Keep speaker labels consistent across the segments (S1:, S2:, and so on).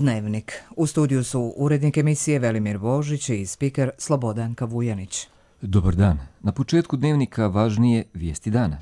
S1: Dnevnik. U studiju su urednik emisije Velimir Božić i spiker Slobodanka Vujanić.
S2: Dobar dan. Na početku Dnevnika važnije vijesti dana.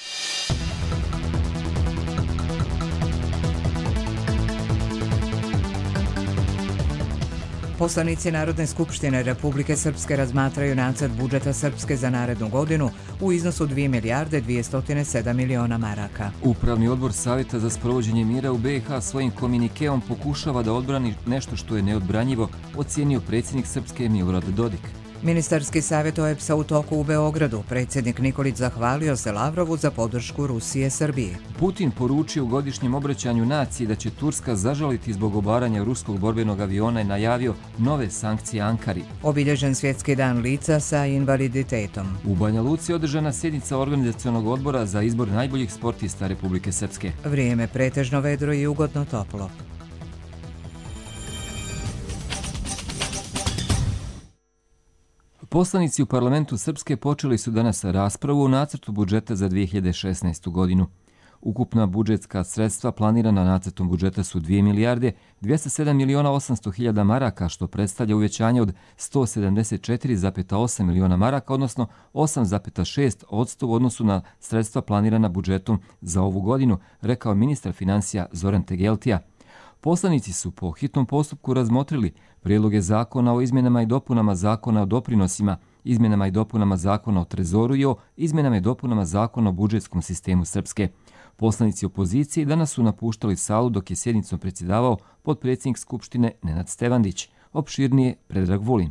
S1: Poslanici Narodne skupštine Republike Srpske razmatraju nacrt budžeta Srpske za narednu godinu u iznosu 2 milijarde 207 miliona maraka.
S2: Upravni odbor Savjeta za sprovođenje mira u BiH svojim komunikeom pokušava da odbrani nešto što je neodbranjivo, ocijenio predsjednik Srpske Milorad Dodik.
S1: Ministarski savjet OEBS-a u toku u Beogradu. Predsjednik Nikolić zahvalio se Lavrovu za podršku Rusije Srbiji.
S2: Putin poručio u godišnjem obraćanju naciji da će Turska zažaliti zbog obaranja ruskog borbenog aviona i najavio nove sankcije Ankari.
S1: Obilježen svjetski dan lica sa invaliditetom.
S2: U Banja Luci je održana sjednica organizacionog odbora za izbor najboljih sportista Republike Srpske.
S1: Vrijeme pretežno vedro i ugodno toplo.
S2: Poslanici u parlamentu Srpske počeli su danas raspravu o nacrtu budžeta za 2016. godinu. Ukupna budžetska sredstva planirana nacrtom budžeta su 2 milijarde 207 miliona 800 hiljada maraka, što predstavlja uvećanje od 174,8 miliona maraka, odnosno 8,6% u odnosu na sredstva planirana budžetom za ovu godinu, rekao ministar financija Zoran Tegeltija. Poslanici su po hitnom postupku razmotrili prijedloge zakona o izmjenama i dopunama zakona o doprinosima, izmjenama i dopunama zakona o trezoru i o izmjenama i dopunama zakona o budžetskom sistemu Srpske. Poslanici opozicije danas su napuštali salu dok je sjednicom predsjedavao potpredsjednik Skupštine Nenad Stevandić. Opširnije Predrag Vulin.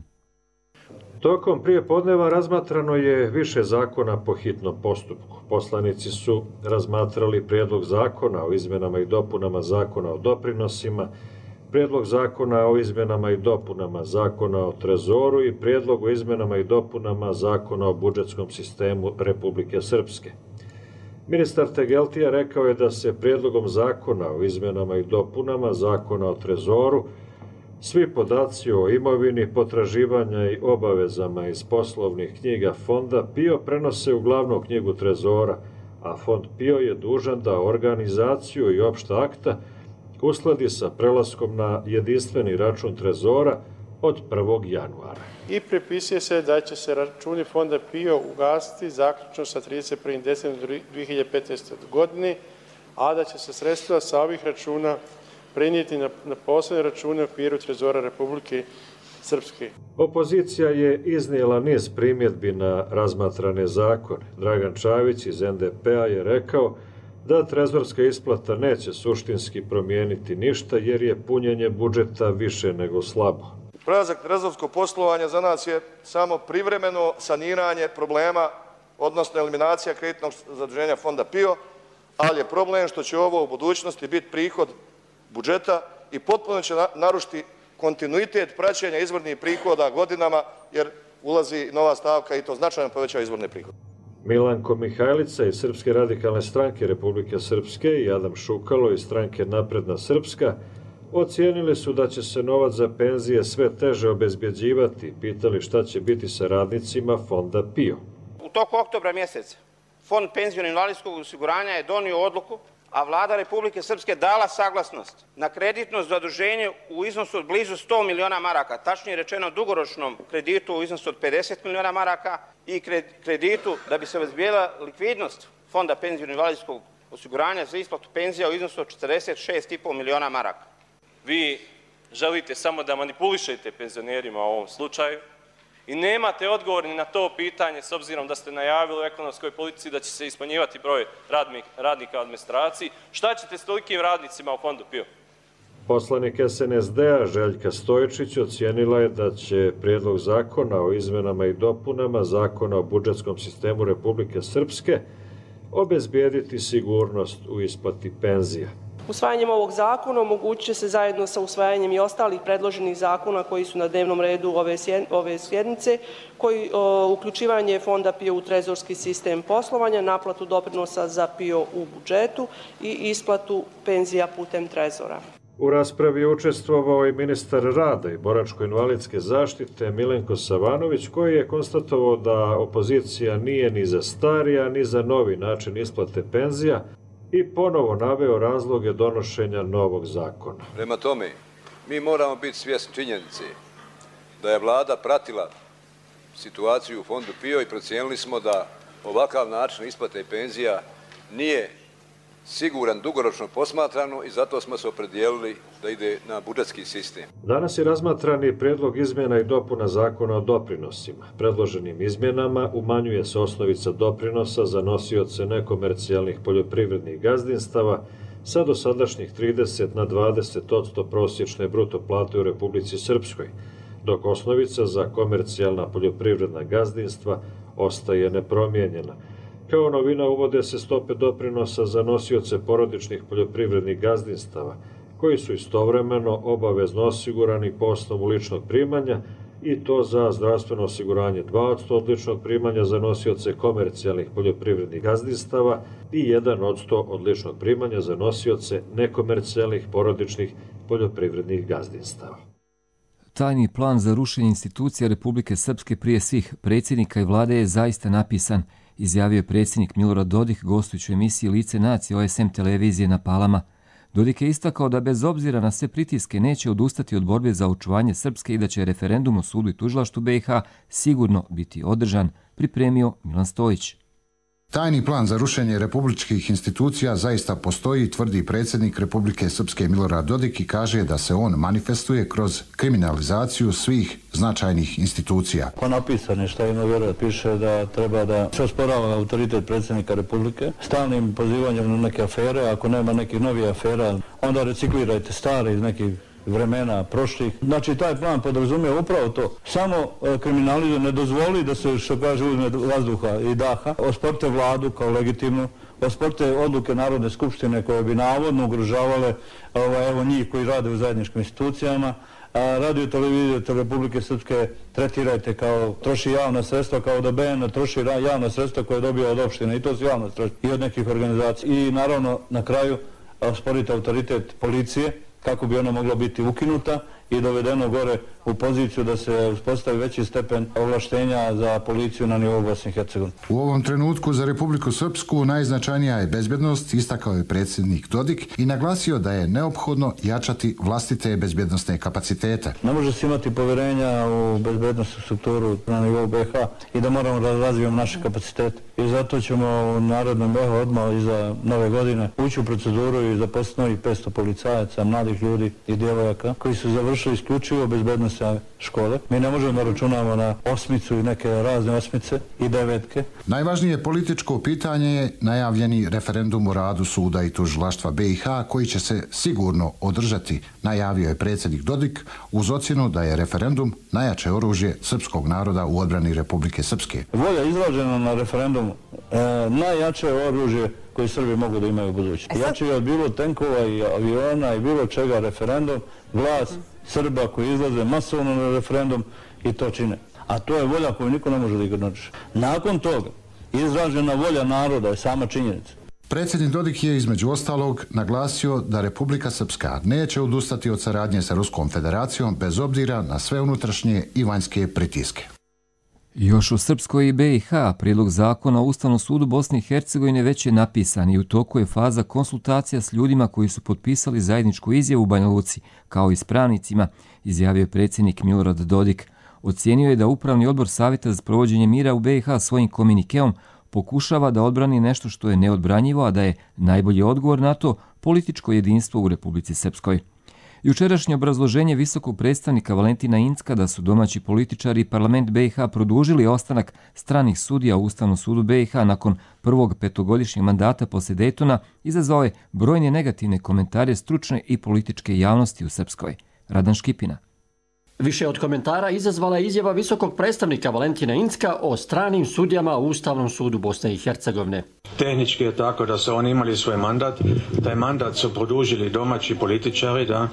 S3: Tokom prijepodneva razmatrano je više zakona po hitnom postupku. Poslanici su razmatrali prijedlog zakona o izmjenama i dopunama zakona o doprinosima, prijedlog zakona o izmjenama i dopunama zakona o trezoru i prijedlog o izmjenama i dopunama zakona o budžetskom sistemu Republike Srpske. Ministar Tegeltija rekao je da se prijedlogom zakona o izmjenama i dopunama zakona o trezoru svi podaci o imovini, potraživanja i obavezama iz poslovnih knjiga Fonda PIO prenose u glavnu knjigu Trezora, a Fond PIO je dužan da organizaciju i opšta akta uskladi sa prelaskom na jedinstveni račun Trezora od 1. januara.
S4: I prepisuje se da će se računi Fonda PIO ugasiti zaključno sa 31. decembrom 2015. godine, a da će se sredstva sa ovih računa prenijeti na posebne račune u okviru Trezora Republike Srpske.
S3: Opozicija je iznijela niz primjedbi na razmatrane zakone. Dragan Čavić iz NDP-a je rekao da trezorska isplata neće suštinski promijeniti ništa jer je punjenje budžeta više nego slabo.
S5: Prelazak trezorskog poslovanja za nas je samo privremeno saniranje problema, odnosno eliminacija kreditnog zaduženja Fonda PIO, ali je problem što će ovo u budućnosti biti prihod budžeta i potpuno će narušiti kontinuitet praćenja izvornih prihoda godinama, jer ulazi nova stavka i to značajno povećava izvorne prihode.
S3: Milanko Mihajlica iz Srpske radikalne stranke Republike Srpske i Adam Šukalo iz stranke Napredna Srpska ocijenili su da će se novac za penzije sve teže obezbjeđivati, pitali šta će biti sa radnicima Fonda PIO.
S6: U toku oktobra mjeseca Fond penziono-invalidskog osiguranja je donio odluku, a vlada Republike Srpske dala saglasnost na kreditno zaduženje u iznosu od blizu 100 miliona maraka, tačnije rečeno dugoročnom kreditu u iznosu od 50 miliona maraka i kreditu da bi se obezbijedila likvidnost Fonda penziono-invalidskog osiguranja za isplatu penzija u iznosu od 46,5 miliona maraka.
S7: Vi želite samo da manipulišete penzionerima u ovom slučaju i nemate odgovor ni na to pitanje, s obzirom da ste najavili u ekonomskoj politici da će se ismanjivati broj radnika u administraciji. Šta ćete s tolikim radnicima u Fondu PIO?
S3: Poslanik SNSD-a Željka Stojičić ocijenila je da će prijedlog zakona o izmenama i dopunama zakona o budžetskom sistemu Republike Srpske obezbijediti sigurnost u isplati penzija.
S8: Usvajanjem ovog zakona omogućit će se zajedno sa usvajanjem i ostalih predloženih zakona koji su na dnevnom redu ove sjednice, koji uključivanje Fonda PIO u trezorski sistem poslovanja, naplatu doprinosa za PIO u budžetu i isplatu penzija putem trezora.
S3: U raspravi je učestvovao i ministar rada i boračko-invalidske zaštite Milenko Savanović, koji je konstatovao da opozicija nije ni za stari, a ni za novi način isplate penzija i ponovo naveo razloge donošenja novog zakona.
S5: Prema tome,
S9: Mi moramo biti svjesni činjenice da je vlada pratila situaciju u fondu PIO i procijenili smo da ovakav način isplate penzija nije siguran dugoročno posmatrano i zato smo se opredijelili da ide na budžetski sistem.
S3: Danas je razmatrani predlog izmjena i dopuna zakona o doprinosima. Predloženim izmjenama umanjuje se osnovica doprinosa za nosioce nekomercijalnih poljoprivrednih gazdinstava sa dosadašnjih 30 na 20% prosječne bruto plate u Republici Srpskoj, dok osnovica za komercijalna poljoprivredna gazdinstva ostaje nepromijenjena. Kao novina uvode se stope doprinosa za nosioce porodičnih poljoprivrednih gazdinstava, koji su istovremeno obavezno osigurani po osnovu ličnog primanja i to za zdravstveno osiguranje 2% od ličnog primanja za nosioce komercijalnih poljoprivrednih gazdinstava i 1% od ličnog primanja za nosioce nekomercijalnih porodičnih poljoprivrednih gazdinstava.
S2: Tajni plan za rušenje institucija Republike Srpske prije svih predsjednika i vlade je zaista napisan, izjavio je predsjednik Milorad Dodik gostujući u emisiji Lice nacije OSM televizije na Palama. Dodik je istakao da bez obzira na sve pritiske neće odustati od borbe za očuvanje Srpske i da će referendum o sudu i tužilaštvu BiH sigurno biti održan, pripremio Milan Stojić.
S10: Tajni plan za rušenje republičkih institucija zaista postoji, tvrdi predsjednik Republike Srpske Milorad Dodik i kaže da se on manifestuje kroz kriminalizaciju svih značajnih institucija.
S11: Pa napisano je šta ima vjerojatno, piše da treba da se osporava autoritet predsjednika Republike stalnim pozivanjem na neke afere, ako nema nekih novih afera, onda reciklirajte stare iz nekih vremena prošlih. Znači, taj plan podrazumije upravo to. Samo kriminalizuje, ne dozvoli da se, što kaže, uzme vazduha i daha. Osporte vladu kao legitimnu, osporte odluke Narodne skupštine koje bi navodno ugrožavale evo njih koji rade u zajedničkim institucijama. Radio televiziju Republike Srpske tretirajte kao troši javna sredstva, kao da BN troši javna sredstva koje dobija od opštine i to su javna sredstva i od nekih organizacija. I naravno na kraju osporite autoritet policije kako bi ona mogla biti ukinuta i dovedeno gore u poziciju da se uspostavi veći stepen ovlaštenja za policiju na nivou Bosne i Hercegovine.
S10: U ovom trenutku za Republiku Srpsku najznačajnija je bezbednost, istakao je predsjednik Dodik i naglasio da je neophodno jačati vlastite bezbednosne kapacitete.
S11: Ne može se imati poverenja u bezbednostnu strukturu na nivou BiH i da moramo da razvijemo naše kapacitete. I zato ćemo u narodnom BiH odmah iza nove godine ući u proceduru i zaposliti novih 500 policajaca, mladih ljudi i djevojaka koji su završili isključivo bezbednostne škole. Mi ne možemo da računamo na osmicu i neke razne osmice i devetke.
S10: Najvažnije političko pitanje je najavljeni referendum o radu suda i tužilaštva BiH koji će se sigurno održati, najavio je predsjednik Dodik uz ocjenu da je referendum najjače oružje srpskog naroda u odbrani Republike Srpske.
S11: Volja izražena na referendumu najjače oružje koje Srbi mogu da imaju u budućnosti. Jače je od bilo tenkova i aviona i bilo čega referendum, glas Srba koji izlaze masovno na referendum i to čine. A to je volja koju niko ne može da ignorira. Nakon toga, izražena volja naroda je sama činjenica.
S10: Predsjednik Dodik je između ostalog naglasio da Republika Srpska neće odustati od saradnje sa Ruskom federacijom bez obzira na sve unutrašnje i vanjske pritiske.
S2: Još u Srpskoj i BiH prijedlog zakona o Ustavnom sudu Bosne i Hercegovine već je napisan i u toku je faza konsultacija s ljudima koji su potpisali zajedničku izjavu u Banja Luci, kao i s pravnicima, izjavio je predsjednik Milorad Dodik. Ocijenio je da Upravni odbor Savjeta za sprovođenje mira u BiH svojim komunikeom pokušava da odbrani nešto što je neodbranjivo, a da je najbolji odgovor na to političko jedinstvo u Republici Srpskoj. Jučerašnje obrazloženje visokog predstavnika Valentina Incka da su domaći političari i parlament BiH produžili ostanak stranih sudija u Ustavnom sudu BiH nakon prvog petogodišnjeg mandata poslije Dejtona izazvao je brojne negativne komentare stručne i političke javnosti u Srpskoj. Radan Škipina.
S12: Više od komentara izazvala je izjava visokog predstavnika Valentina Incka o stranim sudijama u Ustavnom sudu Bosne i Hercegovine.
S13: Tehnički je tako da su oni imali svoj mandat, taj mandat su produžili domaći političari, da,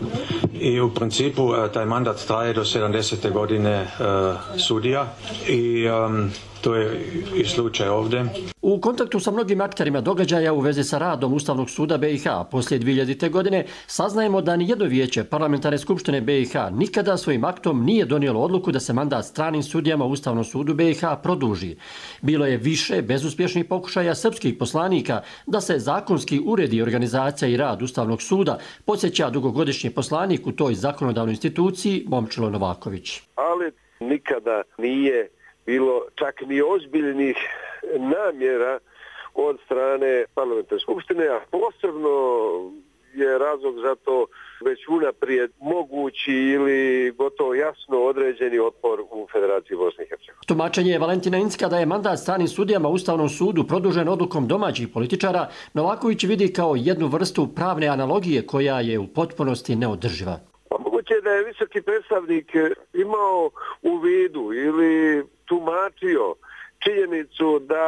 S13: i u principu taj mandat traje do 70. godine sudija i To je i slučaj ovdje.
S12: U kontaktu sa mnogim akterima događaja u vezi sa radom Ustavnog suda BiH poslije 2000. godine saznajemo da nijedno vijeće Parlamentarne skupštine BiH nikada svojim aktom nije donijelo odluku da se mandat stranim sudijama u Ustavnom sudu BiH produži. Bilo je više bezuspješnih pokušaja srpskih poslanika da se zakonski uredi organizacija i rad Ustavnog suda, podsjeća dugogodišnji poslanik u toj zakonodavnoj instituciji Momčilo Novaković.
S14: Ali nikada nije bilo čak ni ozbiljnih namjera od strane Parlamentarne skupštine, a posebno je razlog za to već unaprijed mogući ili gotovo jasno određeni otpor u Federaciji Bosne i Hercegovine.
S12: Tumačenje Valentina Incka da je mandat stranim sudijama u Ustavnom sudu produžen odlukom domaćih političara, Novaković vidi kao jednu vrstu pravne analogije koja je u potpunosti neodrživa.
S14: Moguće je da je visoki predstavnik imao u vidu ili tumačio činjenicu da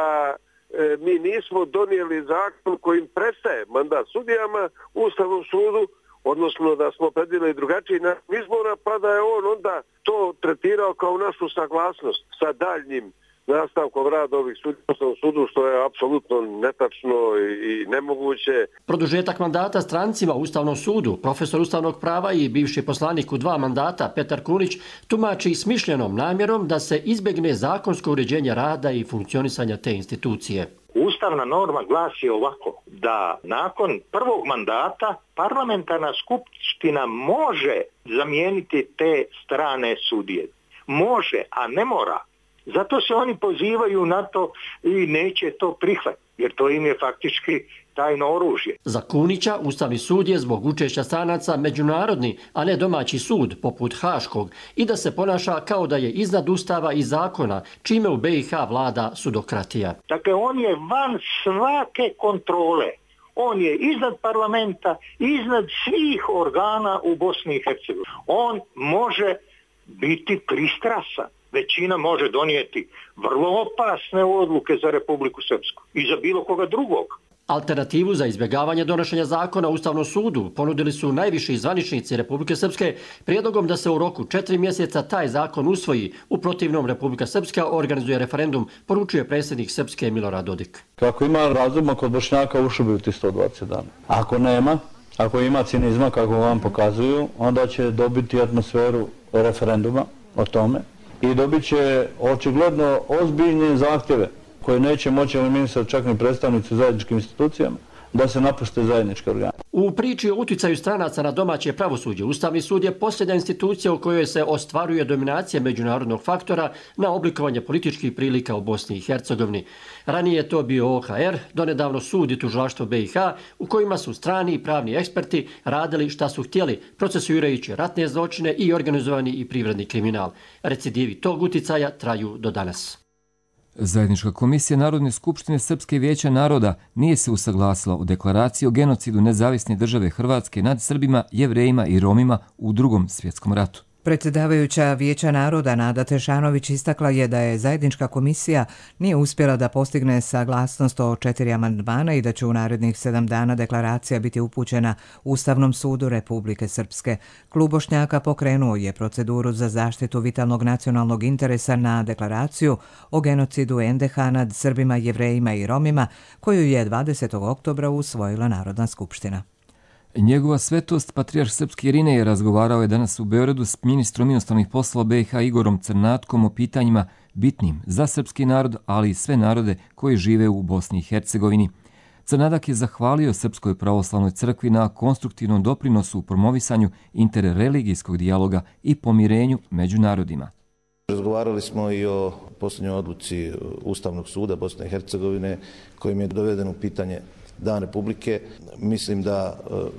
S14: mi nismo donijeli zakon kojim prestaje mandat sudijama u Ustavnom sudu, odnosno da smo predvidjeli drugačiji način izbora, pa da je on onda to tretirao kao našu saglasnost sa daljnjim nastavkom rada ovih sudija u Ustavnom sudu, što je apsolutno netačno i nemoguće.
S12: Produžetak mandata strancima u Ustavnom sudu, profesor ustavnog prava i bivši poslanik u 2 mandata Petar Kunić tumači smišljenom namjerom da se izbjegne zakonsko uređenje rada i funkcionisanja te institucije.
S15: Ustavna norma glasi ovako, da nakon prvog mandata parlamentarna skupština može zamijeniti te strane sudije. Može, a ne mora. Zato se oni pozivaju na to i neće to prihvatiti, jer to im je faktički tajno oružje.
S12: Za Kunića Ustavni sud je zbog učešća stranaca međunarodni, a ne domaći sud, poput Haškog, i da se ponaša kao da je iznad Ustava i zakona, čime u BiH vlada sudokratija.
S15: Dakle, on je van svake kontrole. On je iznad parlamenta, iznad svih organa u Bosni i Hercegovini. On može biti pristrasan. Većina može donijeti vrlo opasne odluke za Republiku Srpsku i za bilo koga drugog.
S12: Alternativu za izbjegavanje donošenja zakona u Ustavnom sudu ponudili su najviši zvaničnici Republike Srpske prijedlogom da se u roku 4 mjeseca taj zakon usvoji. U protivnom Republika Srpska organizuje referendum, poručuje predsjednik Srpske Milorad Dodik.
S11: Kako ima razuma kod Bošnjaka ušli bi u 120 dana. Ako nema, ako ima cinizma kako vam pokazuju, onda će dobiti atmosferu referenduma o tome. I dobit će očigledno ozbiljne zahtjeve koje neće moći ministar čak ni predstavnici zajedničkim institucijama da se napuste zajedničke organe.
S12: U priči o uticaju stranaca na domaće pravosuđe, Ustavni sud je posljednja institucija u kojoj se ostvaruje dominacija međunarodnog faktora na oblikovanje političkih prilika u Bosni i Hercegovini. Ranije je to bio OHR, donedavno sud i tužilaštvo BiH, u kojima su strani i pravni eksperti radili šta su htjeli, procesuirajući ratne zločine i organizovani i privredni kriminal. Recidivi tog uticaja traju do danas.
S2: Zajednička komisija Narodne skupštine Srpske vijeća naroda nije se usaglasila o deklaraciji o genocidu nezavisne države Hrvatske nad Srbima, Jevrejima i Romima u Drugom svjetskom ratu.
S1: Predsjedavajuća Vijeća naroda Nada Tešanović istakla je da je zajednička komisija nije uspjela da postigne saglasnost o 4 amandmana i da će u narednih 7 dana deklaracija biti upućena Ustavnom sudu Republike Srpske. Klub Bošnjaka pokrenuo je proceduru za zaštitu vitalnog nacionalnog interesa na deklaraciju o genocidu NDH nad Srbima, Jevrejima i Romima, koju je 20. oktobra usvojila Narodna skupština.
S2: Njegova svetost, patrijarh Srpski Irinej, razgovarao je danas u Beogradu s ministrom inostranih poslova BiH Igorom Crnatkom o pitanjima bitnim za srpski narod, ali i sve narode koji žive u Bosni i Hercegovini. Crnadak je zahvalio Srpskoj pravoslavnoj crkvi na konstruktivnom doprinosu u promovisanju interreligijskog dijaloga i pomirenju među narodima.
S16: Razgovarali smo i o posljednjoj odluci Ustavnog suda Bosne i Hercegovine kojim je dovedeno u pitanje Dan Republike. Mislim da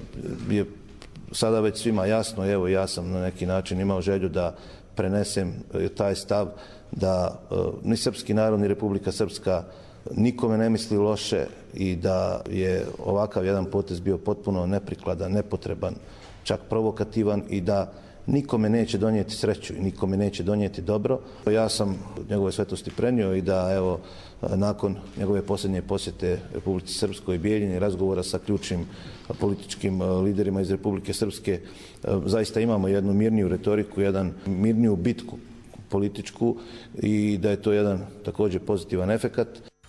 S16: je sada već svima jasno, evo ja sam na neki način imao želju da prenesem taj stav da ni srpski narod ni Republika Srpska nikome ne misli loše i da je ovakav jedan potez bio potpuno neprikladan, nepotreban, čak provokativan i da nikome neće donijeti sreću i nikome neće donijeti dobro. Ja sam njegove svetosti prenio i da evo nakon njegove posljednje posjete Republici Srpskoj i Bijeljini, razgovora sa ključnim političkim liderima iz Republike Srpske, zaista imamo jednu mirniju retoriku, jedan mirniju bitku političku i da je to jedan također pozitivan efekat.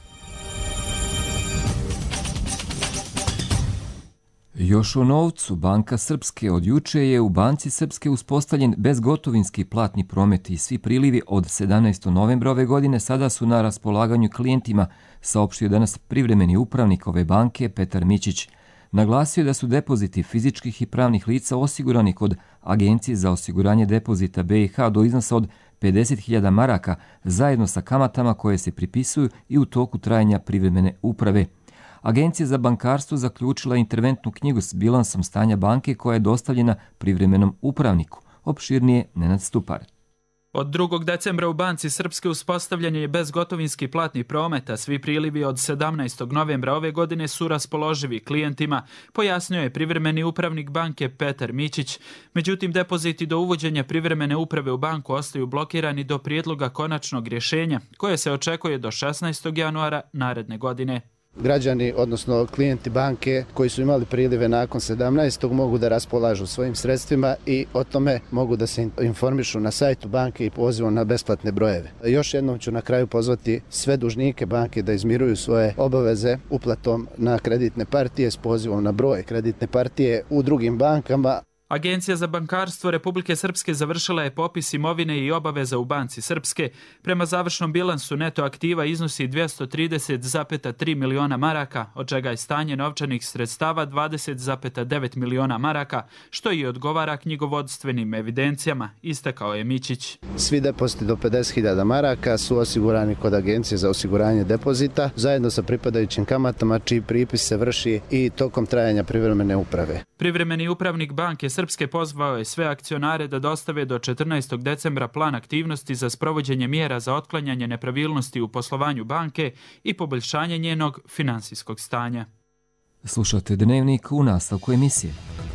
S2: Još o novcu, Banka Srpske od juče je u Banci Srpske uspostavljen bezgotovinski platni promet i svi prilivi od 17. novembra ove godine sada su na raspolaganju klijentima, saopštio danas privremeni upravnik ove banke Petar Mićić. Naglasio je da su depoziti fizičkih i pravnih lica osigurani kod Agencije za osiguranje depozita BiH do iznosa od 50.000 maraka zajedno sa kamatama koje se pripisuju i u toku trajanja privremene uprave. Agencija za bankarstvo zaključila interventnu knjigu s bilansom stanja banke koja je dostavljena privremenom upravniku. Opširnije Nenad Stupar.
S17: Od 2. decembra u Banci Srpske uspostavljen je bezgotovinski platni promet, a svi prilivi od 17. novembra ove godine su raspoloživi klijentima, pojasnio je privremeni upravnik banke Petar Mićić. Međutim, depoziti do uvođenja privremene uprave u banku ostaju blokirani do prijedloga konačnog rješenja, koje se očekuje do 16. januara naredne godine.
S18: Građani, odnosno klijenti banke koji su imali prilive nakon 17. mogu da raspolažu svojim sredstvima i o tome mogu da se informišu na sajtu banke i pozivom na besplatne brojeve. Još jednom ću na kraju pozvati sve dužnike banke da izmiruju svoje obaveze uplatom na kreditne partije s pozivom na broj kreditne partije u drugim bankama.
S17: Agencija za bankarstvo Republike Srpske završila je popis imovine i obaveza u Banci Srpske. Prema završnom bilansu neto aktiva iznosi 230,3 miliona maraka, od čega je stanje novčanih sredstava 20,9 miliona maraka, što i odgovara knjigovodstvenim evidencijama, istakao je Mićić.
S18: Svi depoziti do 50.000 maraka su osigurani kod Agencije za osiguranje depozita, zajedno sa pripadajućim kamatama, čiji pripis se vrši i tokom trajanja privremene uprave.
S17: Privremeni upravnik Banke Srpske pozvao je sve akcionare da dostave do 14. decembra plan aktivnosti za sprovođenje mjera za otklanjanje nepravilnosti u poslovanju banke i poboljšanje njenog finansijskog stanja.
S2: Slušate Dnevnik u nastavku emisije.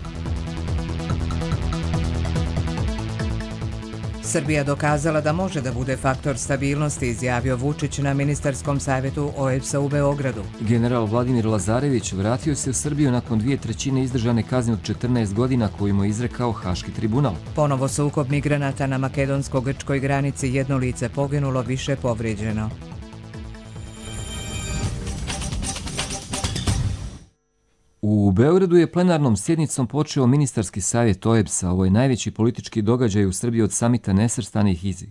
S1: Srbija dokazala da može da bude faktor stabilnosti, izjavio Vučić na ministarskom savjetu OEBS-a u Beogradu.
S2: General Vladimir Lazarević vratio se u Srbiju nakon 2/3 izdržane kazne od 14 godina koju mu je izrekao Haški tribunal.
S1: Ponovo sukob migranata na makedonsko-grčkoj granici, jedno lice poginulo, više povrijeđeno.
S2: U Beogradu je plenarnom sjednicom počeo ministarski savjet OEBS-a. Ovo je najveći politički događaj u Srbiji od samita nesvrstanih iz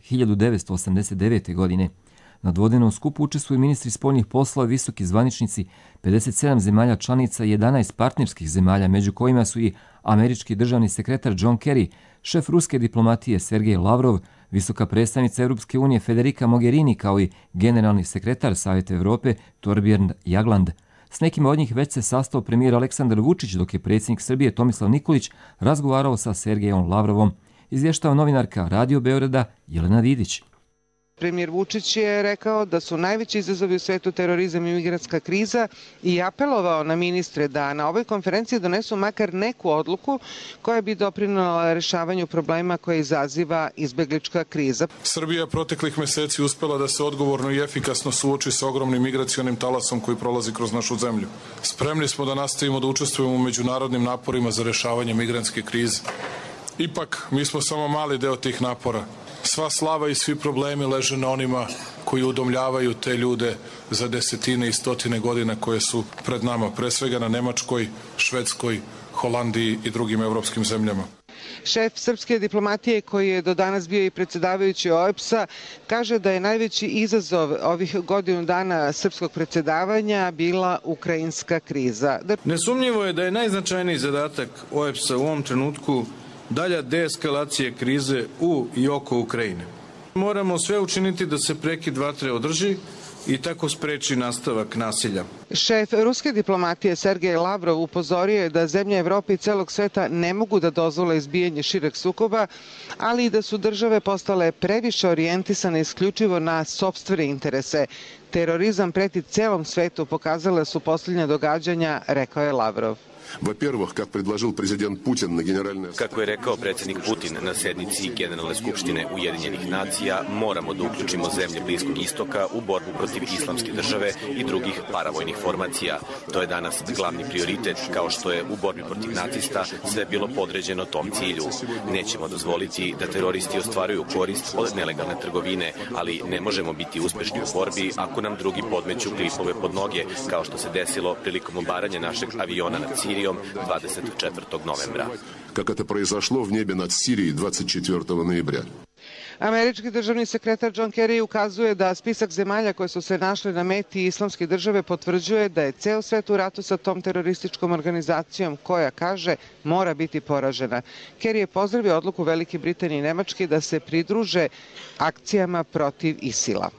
S2: 1989. godine. Na dvodnevnom skupu učestvuju ministri spoljnih poslova, visoki zvaničnici 57 zemalja članica i 11 partnerskih zemalja, među kojima su i američki državni sekretar John Kerry, šef ruske diplomatije Sergej Lavrov, visoka predstavnica Europske unije Federica Mogherini, kao i generalni sekretar Savjeta Evrope Torbjörn Jagland. S nekima od njih već se sastao premijer Aleksandar Vučić, dok je predsjednik Srbije Tomislav Nikolić razgovarao sa Sergejom Lavrovom. Izvještava novinarka Radio Beograda Jelena Vidić.
S19: Premijer Vučić je rekao da su najveći izazovi u svetu terorizam i migrantska kriza i apelovao na ministre da na ovoj konferenciji donesu makar neku odluku koja bi doprinela rješavanju problema koje izaziva izbeglička kriza.
S20: Srbija proteklih mjeseci uspela da se odgovorno i efikasno suoči sa ogromnim migracionim talasom koji prolazi kroz našu zemlju. Spremni smo da nastavimo da učestvujemo u međunarodnim naporima za rješavanje migrantske krize. Ipak, mi smo samo mali deo tih napora. Sva slava i svi problemi leže na onima koji udomljavaju te ljude za desetine i stotine godina koje su pred nama, pre svega na Nemačkoj, Švedskoj, Holandiji i drugim evropskim zemljama.
S19: Šef srpske diplomatije, koji je do danas bio i predsjedavajući OEBS-a, kaže da je najveći izazov ovih godinu dana srpskog predsjedavanja bila ukrajinska kriza.
S21: Nesumnjivo je da je najznačajniji zadatak OEBS-a u ovom trenutku dalja deeskalacija krize u i oko Ukrajine. Moramo sve učiniti da se prekid vatre održi i tako spreči nastavak nasilja.
S19: Šef ruske diplomatije Sergej Lavrov upozorio je da zemlje Evrope i celog sveta ne mogu da dozvole izbijanje šireg sukoba, ali i da su države postale previše orijentisane isključivo na sopstvene interese. Terorizam preti celom svetu, pokazale su posljednja događanja, rekao je Lavrov.
S22: Kako je rekao predsjednik Putin na sednici Generalne skupštine Ujedinjenih nacija, moramo da uključimo zemlje Bliskog istoka u borbu protiv islamske države i drugih paravojnih formacija. To je danas glavni prioritet, kao što je u borbi protiv nacista sve bilo podređeno tom cilju. Nećemo dozvoliti da teroristi ostvaruju korist od nelegalne trgovine, ali ne možemo biti uspešni u borbi ako nam drugi podmeću klipove pod noge, kao što se desilo prilikom obaranja našeg aviona nad Sirijom 24. novembra.
S4: Как это произошло в небе над Сирией 24 ноября.
S19: Američki državni sekretar John Kerry ukazuje da spisak zemalja koje su se našle na meti Islamske države potvrđuje da je ceo svet u ratu sa tom terorističkom organizacijom koja, kaže, mora biti poražena. Kerry je pozdravio odluku Velike Britanije i Nemačke da se pridruže akcijama protiv ISIL-a.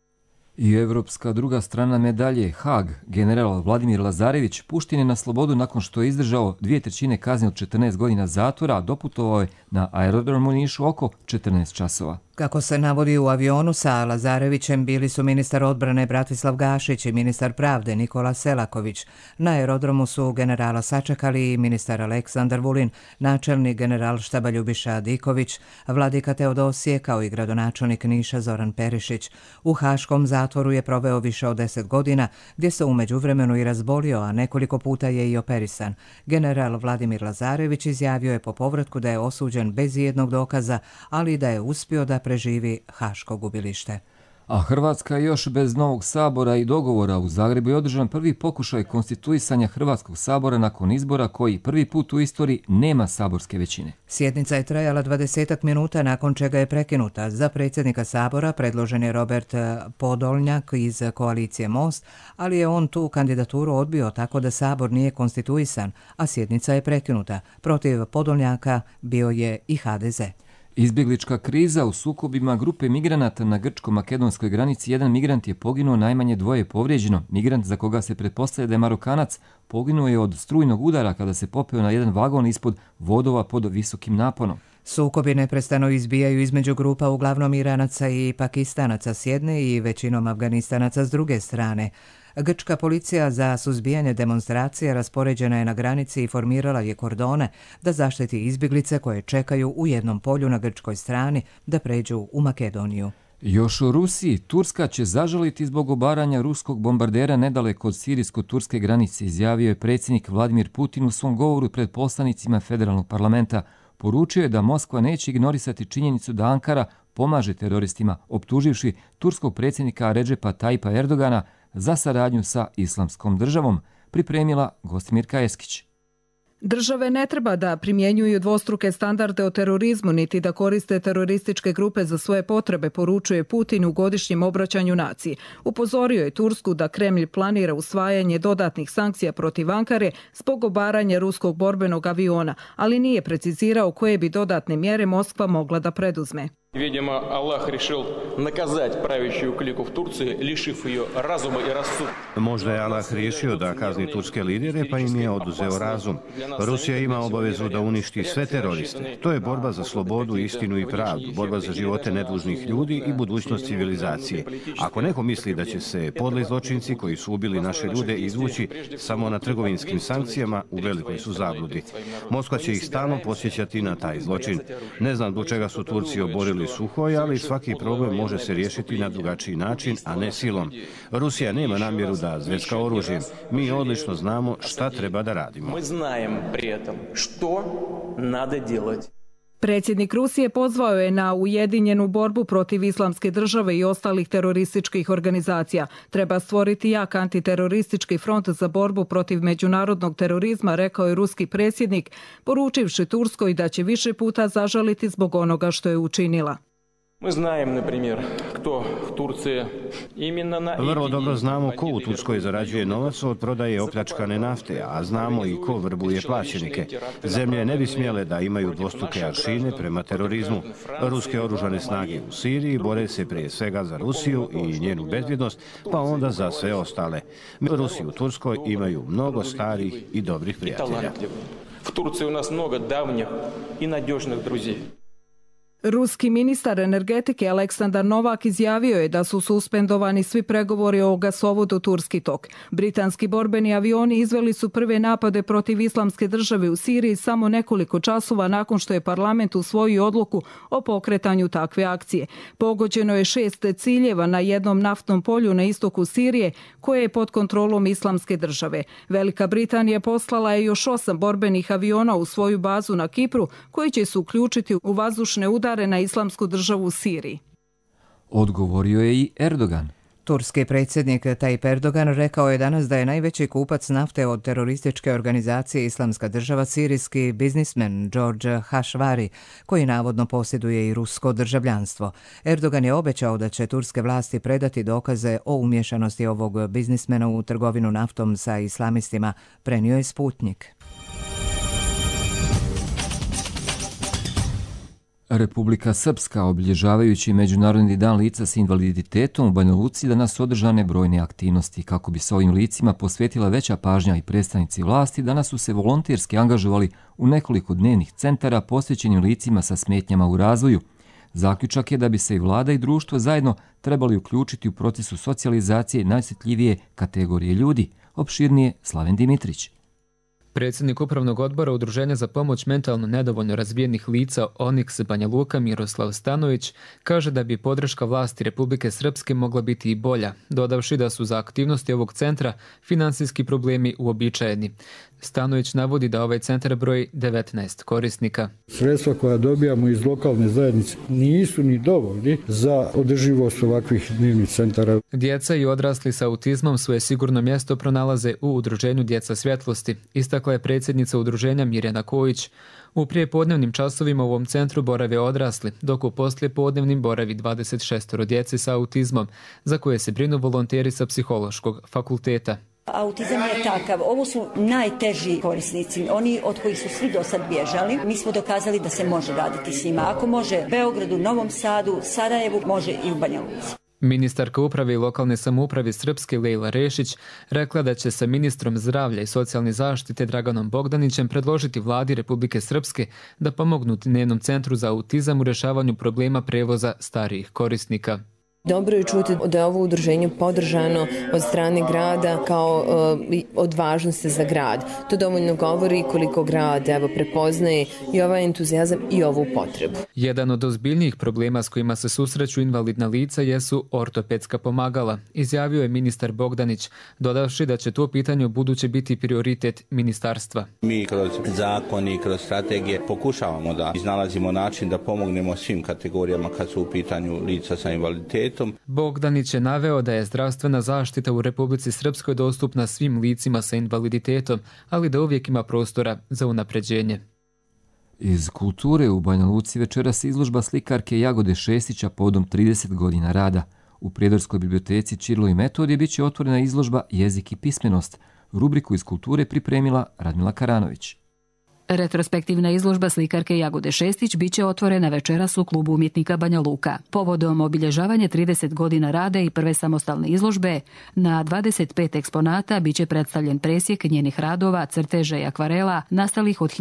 S2: I evropska druga strana medalje, Haag, general Vladimir Lazarević, pušten je na slobodu nakon što je izdržao 2/3 kazne od 14 godina zatvora, a doputovao je na aerodrom u Nišu oko 14 časova.
S1: Kako se navodi u avionu sa Lazarevićem bili su ministar odbrane Bratislav Gašić i ministar pravde Nikola Selaković. Na aerodromu su generala sačekali i ministar Aleksandar Vulin, načelnik generalštaba Ljubiša Diković, vladika Teodosije kao i gradonačelnik Niša Zoran Perišić. U haškom zatvoru je proveo više od 10 godina, gdje se u međuvremenu i razbolio, a nekoliko puta je i operisan. General Vladimir Lazarević izjavio je po povratku da je osuđen bez ijednog dokaza, ali da je uspio da preživi haško gubilište.
S2: A Hrvatska još bez novog sabora i dogovora. U Zagrebu je održan prvi pokušaj konstituisanja Hrvatskog sabora nakon izbora koji prvi put u istoriji nema saborske većine.
S1: Sjednica je trajala 20 minuta nakon čega je prekinuta. Za predsjednika sabora predložen je Robert Podolnjak iz koalicije Most, ali je on tu kandidaturu odbio tako da sabor nije konstituisan, a sjednica je prekinuta. Protiv Podolnjaka bio je i HDZ.
S2: Izbjeglička kriza u sukobima grupe migranata na grčko-makedonskoj granici. Jedan migrant je poginuo, najmanje 2 je povrijeđeno. Migrant za koga se pretpostavlja da je Marokanac poginuo je od strujnog udara kada se popeo na jedan vagon ispod vodova pod visokim naponom.
S1: Sukobi neprestano izbijaju između grupa uglavnom Iranaca i Pakistanaca s jedne i većinom Afganistanaca s druge strane. Grčka policija za suzbijanje demonstracija raspoređena je na granici i formirala je kordone da zaštiti izbjeglice koje čekaju u jednom polju na grčkoj strani da pređu u Makedoniju.
S2: Još u Rusiji, Turska će zažaliti zbog obaranja ruskog bombardera nedaleko od sirijsko-turske granice, izjavio je predsjednik Vladimir Putin u svom govoru pred poslanicima federalnog parlamenta. Poručio je da Moskva neće ignorisati činjenicu da Ankara pomaže teroristima, optuživši turskog predsjednika Redžepa Tajpa Erdogana za saradnju sa Islamskom državom, pripremila Gostimirka Eskić.
S6: Države ne treba da primjenjuju dvostruke standarde o terorizmu niti da koriste terorističke grupe za svoje potrebe, poručuje Putin u godišnjem obraćanju naciji. Upozorio je Tursku da Kremlj planira usvajanje dodatnih sankcija protiv Ankare zbog obaranja ruskog borbenog aviona, ali nije precizirao koje bi dodatne mjere Moskva mogla da preduzme.
S23: Видимо, Аллах решил наказать правящую клику в Турции, лишив ее разума и рассудка.
S24: Možda je Allah riješio da kazni turske lidere, pa im je oduzeo razum. Rusija ima obavezu da uništi sve teroriste. To je borba za slobodu, istinu i pravdu, borba za živote nedužnih ljudi i budućnost civilizacije. Ako neko misli da će se podli zločinci koji su ubili naše ljude izvući samo na trgovinskim sankcijama, u velikoj su zabludi. Moskva će ih stalno podsjećati na taj zločin. Ne znam do čega su Turci oborili Suhoj, ali svaki problem može se riješiti na drugačiji način, a ne silom. Rusija nema namjeru da zvecka oružjem. Mi odlično znamo šta treba da radimo.
S6: Predsjednik Rusije pozvao je na ujedinjenu borbu protiv Islamske države i ostalih terorističkih organizacija. Treba stvoriti jak antiteroristički front za borbu protiv međunarodnog terorizma, rekao je ruski predsjednik, poručivši Turskoj da će više puta zažaliti zbog onoga što je učinila.
S24: Vrlo dobro znamo ko u Turskoj zarađuje novac od prodaje opljačkane nafte, a znamo i ko vrbuje plaćenike. Zemlje ne bi smjele da imaju dvostruke aršine prema terorizmu. Ruske oružane snage u Siriji bore se prije svega za Rusiju i njenu bezbjednost, pa onda za sve ostale. Rusi u Turskoj imaju mnogo starih i dobrih prijatelja.
S23: В Турции у нас много давних и надежных друзей.
S6: Ruski ministar energetike Aleksandar Novak izjavio je da su suspendovani svi pregovori o gasovodu Turski tok. Britanski borbeni avioni izveli su prve napade protiv Islamske države u Siriji samo nekoliko časova nakon što je parlament usvojio odluku o pokretanju takve akcije. Pogođeno je 6 ciljeva na jednom naftnom polju na istoku Sirije koje je pod kontrolom Islamske države. Velika Britanija poslala je još 8 borbenih aviona u svoju bazu na Kipru koji će se uključiti u vazdušne udare na Islamsku državu u Siriji.
S2: Odgovorio je i Erdogan.
S1: Turski predsjednik Tayyip Erdogan rekao je danas da je najveći kupac nafte od terorističke organizacije Islamska država sirijski biznismen George Hašvari, koji navodno posjeduje i rusko državljanstvo. Erdogan je obećao da će turske vlasti predati dokaze o umješanosti ovog biznismena u trgovinu naftom sa islamistima, prenio je Sputnik.
S2: Republika Srpska, obilježavajući Međunarodni dan lica s invaliditetom u Banja Luci, danas održane brojne aktivnosti. Kako bi se ovim licima posvetila veća pažnja i predstavnici vlasti, danas su se volonterski angažovali u nekoliko dnevnih centara posvećenim licima sa smetnjama u razvoju. Zaključak je da bi se i vlada i društvo zajedno trebali uključiti u procesu socijalizacije najosjetljivije kategorije ljudi. Opširnije Slaven Dimitrić.
S5: Predsjednik Upravnog odbora Udruženja za pomoć mentalno nedovoljno razvijenih lica Oniks Banja Luka Miroslav Stanović kaže da bi podrška vlasti Republike Srpske mogla biti i bolja, dodavši da su za aktivnosti ovog centra finansijski problemi uobičajeni. Stanović navodi da ovaj centar broji 19 korisnika.
S7: Sredstva koja dobijamo iz lokalne zajednice nisu ni dovoljni za održivost ovakvih dnevnih centara.
S5: Djeca i odrasli sa autizmom svoje sigurno mjesto pronalaze u Udruženju Djeca svjetlosti, istakla je predsjednica udruženja Mirjana Kojić. U prijepodnevnim časovima u ovom centru borave odrasli, dok u poslijepodnevnim boravi 26 djece sa autizmom, za koje se brinu volonteri sa psihološkog fakulteta.
S8: Autizam je takav. Ovo su najteži korisnici, oni od kojih su svi do sad bježali. Mi smo dokazali da se može raditi s njima. Ako može u Beogradu, Novom Sadu, Sarajevu, može i u Banja Luci.
S5: Ministarka uprave i lokalne samouprave Srpske Lejla Rešić rekla da će sa ministrom zdravlja i socijalne zaštite Draganom Bogdanićem predložiti vladi Republike Srpske da pomognu dnevnom centru za autizam u rješavanju problema prevoza starijih korisnika.
S9: Dobro je čuti da je ovo udruženje podržano od strane grada kao od važnosti za grad. To dovoljno govori koliko grad prepoznaje i ovaj entuzijazam i ovu potrebu.
S5: Jedan od ozbiljnijih problema s kojima se susreću invalidna lica jesu ortopedska pomagala, izjavio je ministar Bogdanić, dodavši da će to pitanje u buduće biti prioritet ministarstva.
S25: Mi kroz zakon i kroz strategije pokušavamo da iznalazimo način da pomognemo svim kategorijama kad su u pitanju lica sa invaliditetom.
S5: Bogdanić je naveo da je zdravstvena zaštita u Republici Srpskoj dostupna svim licima sa invaliditetom, ali da uvijek ima prostora za unapređenje.
S2: Iz kulture u Banja Luci večeras izložba slikarke Jagode Šestića povodom 30 godina rada. U Prijedorskoj biblioteci Ćirilo i Metodije bit će otvorena izložba Jezik i pismenost. Rubriku iz kulture pripremila Radmila Karanović.
S26: Retrospektivna izložba slikarke Jagode Šestić biće otvorena večeras u klubu umjetnika Banja Luka. Povodom obilježavanja 30 godina rada i prve samostalne izložbe, na 25 eksponata biće predstavljen presjek njenih radova, crteža i akvarela nastalih od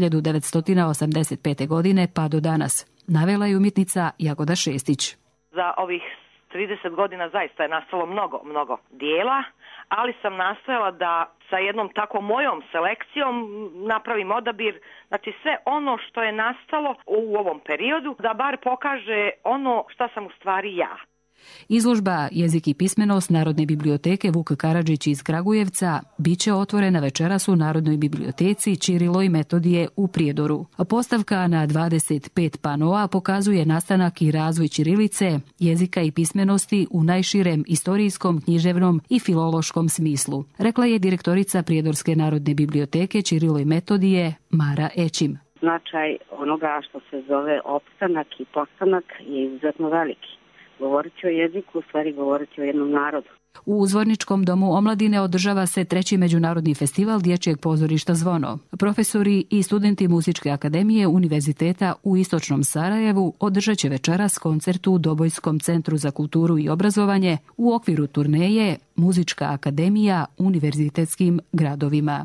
S26: 1985. godine pa do danas, navela je umjetnica Jagoda Šestić.
S27: Za ovih 30 godina zaista je nastalo mnogo dijela, ali sam nastojala da sa jednom tako mojom selekcijom napravim odabir, znači sve ono što je nastalo u ovom periodu, da bar pokaže ono šta sam u stvari ja.
S26: Izložba Jezik i pismenost Narodne biblioteke Vuk Karadžić iz Kragujevca biće otvorena večeras u Narodnoj biblioteci Ćirilo i Metodije u Prijedoru. Postavka na 25 panoa pokazuje nastanak i razvoj ćirilice, jezika i pismenosti u najširem istorijskom, književnom i filološkom smislu, rekla je direktorica Prijedorske Narodne biblioteke Ćirilo i Metodije Mara Ećim.
S28: Značaj onoga što se zove opstanak i postanak je izuzetno veliki. Govoriti o jeziku, u stvari govoriti o jednom narodu.
S26: U Uzvorničkom domu omladine održava se 3. međunarodni festival dječjeg pozorišta Zvono. Profesori i studenti Muzičke akademije Univerziteta u Istočnom Sarajevu održat će večeras koncert u Dobojskom centru za kulturu i obrazovanje u okviru turneje Muzička akademija univerzitetskim gradovima.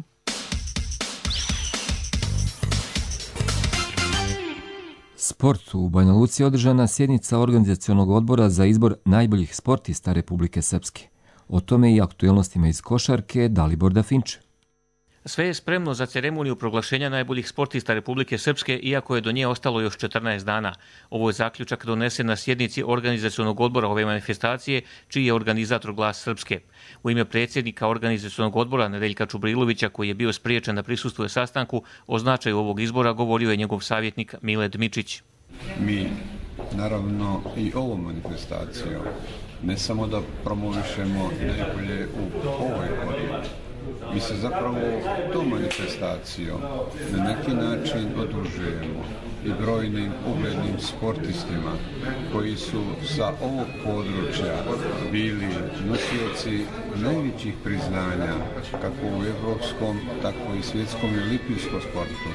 S2: Sport. U Banja Luci je održana sjednica organizacionog odbora za izbor najboljih sportista Republike Srpske. O tome i aktuelnostima iz košarke Dalibor Dafinče.
S3: Sve je spremno za ceremoniju proglašenja najboljih sportista Republike Srpske, iako je do nje ostalo još 14 dana. Ovo je zaključak donesen na sjednici organizacionog odbora ove manifestacije, čiji je organizator Glas Srpske. U ime predsjednika organizacionog odbora Nedeljka Čubrilovića, koji je bio spriječen da prisustvuje sastanku, o značaju ovog izbora govorio je njegov savjetnik Mile Dmičić.
S10: Mi, naravno, i ovom manifestacijom ne samo da promovišemo najbolje u ovoj godini, mi se zapravo tom manifestacijom na neki način odužujemo i brojnim uglednim sportistima koji su sa ovog područja bili nosioci najvećih priznanja kako u evropskom, tako i svjetskom i olimpijskom sportu.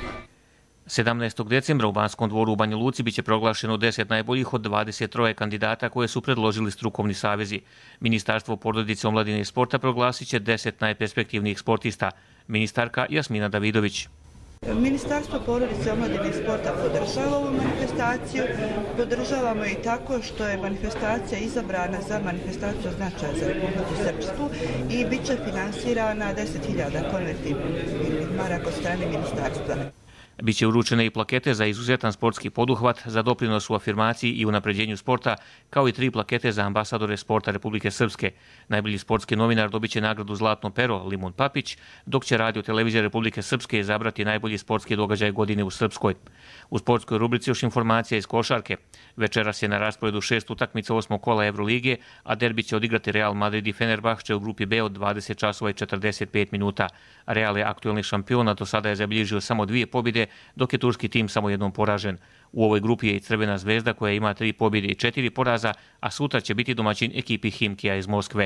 S3: 17. decembra u Banskom dvoru u Banja Luci biće proglašeno 10 najboljih od 23 kandidata koje su predložili strukovni savezi. Ministarstvo porodice, omladine i sporta proglasit će 10 najperspektivnijih sportista. Ministarka Jasmina Davidović.
S11: Ministarstvo porodice, omladine i sporta podržava ovu manifestaciju. Podržavamo i tako što je manifestacija izabrana za manifestaciju značaja za Republiku Srpsku i bit će finansirana 10.000 konvertibilnih maraka od strane ministarstva.
S3: Biće uručene i plakete za izuzetan sportski poduhvat, za doprinos u afirmaciji i unapređenju sporta, kao i 3 plakete za ambasadore sporta Republike Srpske. Najbolji sportski novinar dobiće nagradu Zlatno pero Limun Papić, dok će Radio televizija Republike Srpske izabrati najbolji sportski događaj godine u Srpskoj. U sportskoj rubrici još informacija iz košarke. Večeras je na rasporedu 6 utakmica 8. kola Evrolige, a derbi će odigrati Real Madrid i Fenerbahče u grupi B od 20 časova i 45 minuta. Real je aktuelni šampion, a do sada je zabilježio samo 2 pobjede, dok je turski tim samo jednom poražen. U ovoj grupi je i Crvena zvezda koja ima 3 pobjede i 4 poraza, a sutra će biti domaćin ekipi Himkija iz Moskve.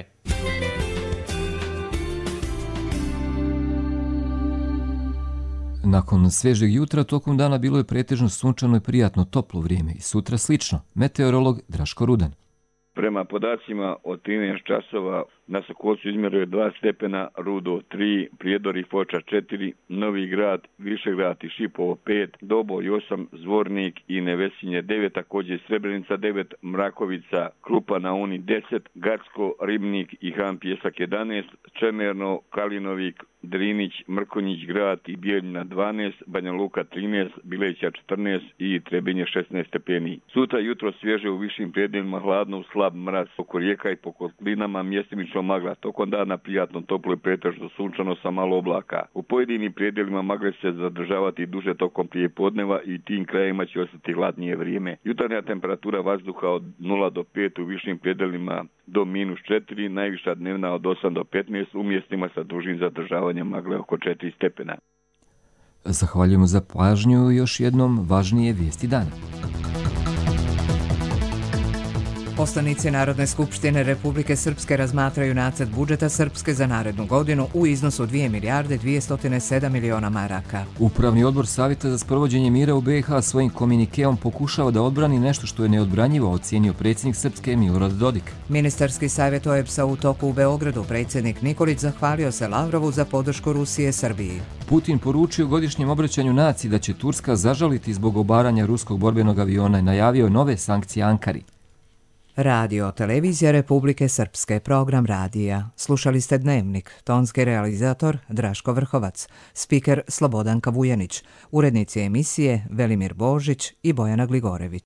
S2: Nakon svežeg jutra tokom dana bilo je pretežno sunčano i prijatno toplo vrijeme i sutra slično. Meteorolog Draško Rudan.
S12: Prema podacima od 13 časova na Sokolcu izmjerio je 2 stepena, Rudo 3, Prijedor i Foča 4, Novi Grad, Višegrad i Šipovo 5, Doboj 8, Zvornik i Nevesinje 9, također Srebrenica 9, Mrakovica, Krupa na Uni 10, Gacko, Ribnik i Han Pjesak 11, Čemerno, Kalinovik, Drinić, Mrkonjić Grad i Bijeljina 12, Banja Luka 13, Bileća 14 i Trebinje 16 stepeni. Sutra jutro svježe u višim predjelima, hladno, slab mraz oko rijeka i po kotlinama, mjestimično magla. Tokom dana prijatno, toplo i pretežno sunčano sa malo oblaka. U pojedinim predjelima magle se zadržavati duže tokom prijepodneva i tim krajima će ostati hladnije vrijeme. Jutarnja temperatura vazduha od 0 do 5 u višim predjelima do -4, najviša dnevna od 8 do 15, u mjestima sa dužim zadržavanjem magle oko 4 stepena.
S2: Zahvaljujemo za pažnju. Još jednom važnije vijesti dana.
S1: Poslanici Narodne skupštine Republike Srpske razmatraju nacrt budžeta Srpske za narednu godinu u iznosu 2 milijarde 207 miliona maraka.
S2: Upravni odbor Savjeta za sprovođenje mira u BiH svojim komunikeom pokušava da odbrani nešto što je neodbranjivo, ocijenio predsjednik Srpske Milorad Dodik.
S1: Ministarski savjet OEBS-a u toku u Beogradu, predsjednik Nikolić zahvalio se Lavrovu za podršku Rusije Srbiji.
S2: Putin poručio godišnjem obraćanju naciji da će Turska zažaliti zbog obaranja ruskog borbenog aviona i najavio nove sankcije Ankari.
S1: Radio televizija Republike Srpske, program radija. Slušali ste Dnevnik, tonski realizator Draško Vrhovac, spiker Slobodanka Vujanić, urednici emisije Velimir Božić i Bojana Gligorević.